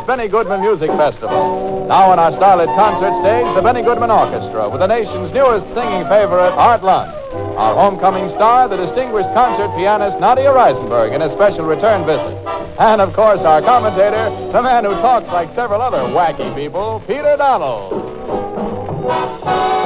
Benny Goodman Music Festival. Now on our starlit concert stage, the Benny Goodman Orchestra with the nation's newest singing favorite, Art Lund. Our homecoming star, the distinguished concert pianist Nadia Reisenberg, in a special return visit. And, of course, our commentator, the man who talks like several other wacky people, Peter Donald.